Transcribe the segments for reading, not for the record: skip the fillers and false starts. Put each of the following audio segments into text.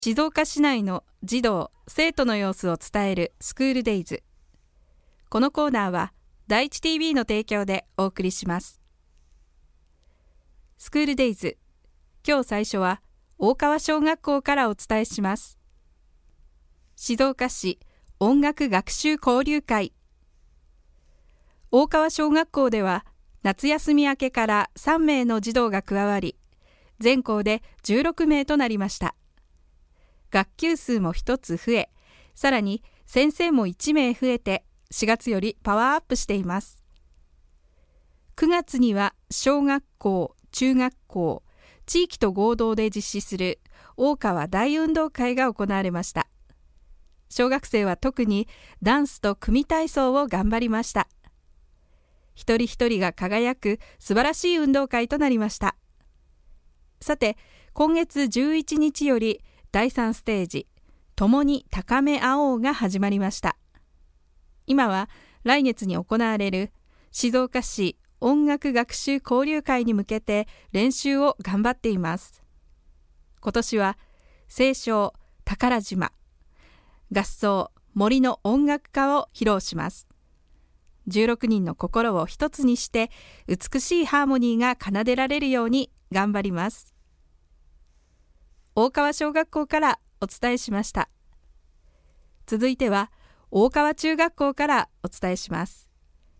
静岡市内の児童・生徒の様子を伝えるスクールデイズ。このコーナーは第一 TV の提供でお送りします。スクールデイズ、今日最初は大川小学校からお伝えします。静岡市音楽学習交流会。大川小学校では夏休み明けから3名の児童が加わり、全校で16名となりました。学級数も1つ増え、さらに先生も1名増えて4月よりパワーアップしています。9月には小学校、中学校、地域と合同で実施する大川大運動会が行われました。小学生は特にダンスと組体操を頑張りました。一人一人が輝く素晴らしい運動会となりました。さて、今月11日より第3ステージ、共に高め合おうが始まりました。今は来月に行われる静岡市音楽学習交流会に向けて練習を頑張っています。今年は清少宝島、合奏森の音楽家を披露します。16人の心を一つにして美しいハーモニーが奏でられるように頑張ります。大川小学校からお伝えしました。続いては大川中学校からお伝えします。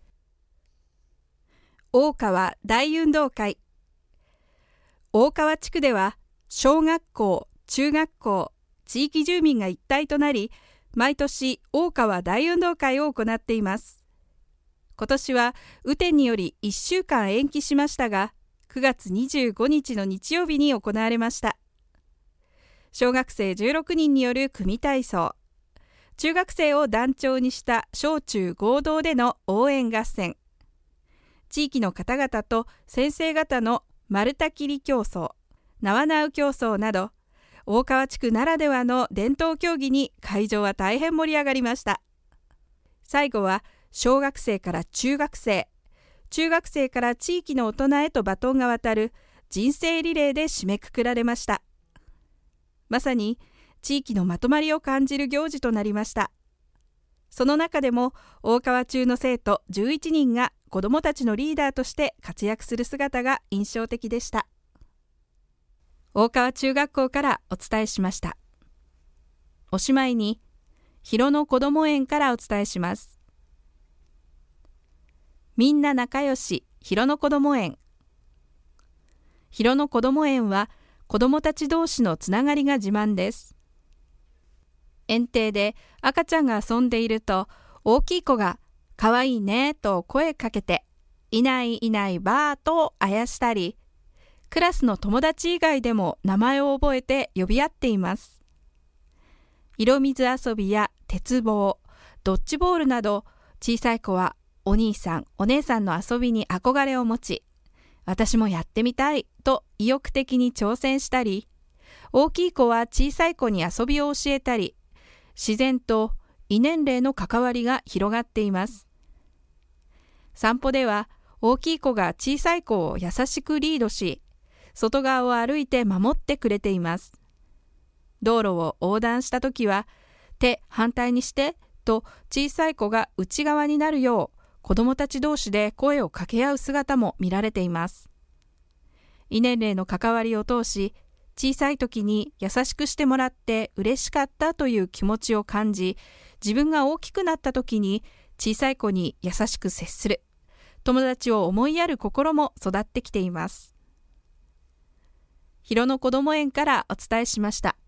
大川大運動会。大川地区では小学校、中学校、地域住民が一体となり、毎年大川大運動会を行っています。今年は雨天により1週間延期しましたが、9月25日の日曜日に行われました。小学生16人による組体操、中学生を団長にした小中合同での応援合戦、地域の方々と先生方の丸太切り競争、縄縄競争など、大川地区ならではの伝統競技に会場は大変盛り上がりました。最後は小学生から中学生、中学生から地域の大人へとバトンが渡る人生リレーで締めくくられました。まさに地域のまとまりを感じる行事となりました。その中でも大川中の生徒11人が子どもたちのリーダーとして活躍する姿が印象的でした。大川中学校からお伝えしました。おしまいに広野こども園からお伝えします。みんな仲良し広野こども園。広野こども園は子どもたち同士のつながりが自慢です。園庭で赤ちゃんが遊んでいると、大きい子がかわいいねと声かけて、いないいないばーとあやしたり、クラスの友達以外でも名前を覚えて呼び合っています。色水遊びや鉄棒、ドッジボールなど、小さい子はお兄さんお姉さんの遊びに憧れを持ち、私もやってみたいと意欲的に挑戦したり、大きい子は小さい子に遊びを教えたり、自然と異年齢の関わりが広がっています。散歩では大きい子が小さい子を優しくリードし、外側を歩いて守ってくれています。道路を横断したときは、手反対にしてと小さい子が内側になるよう、子どもたち同士で声を掛け合う姿も見られています。異年齢の関わりを通し、小さい時に優しくしてもらって嬉しかったという気持ちを感じ、自分が大きくなった時に小さい子に優しく接する、友達を思いやる心も育ってきています。広野こども園からお伝えしました。